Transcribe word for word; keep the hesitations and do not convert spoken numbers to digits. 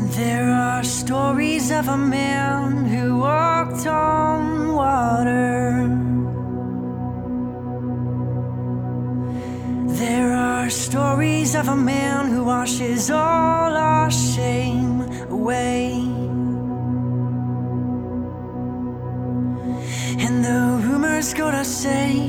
There are stories of a man who walked on water. There are stories of a man who washes all our shame away. And the rumors go to say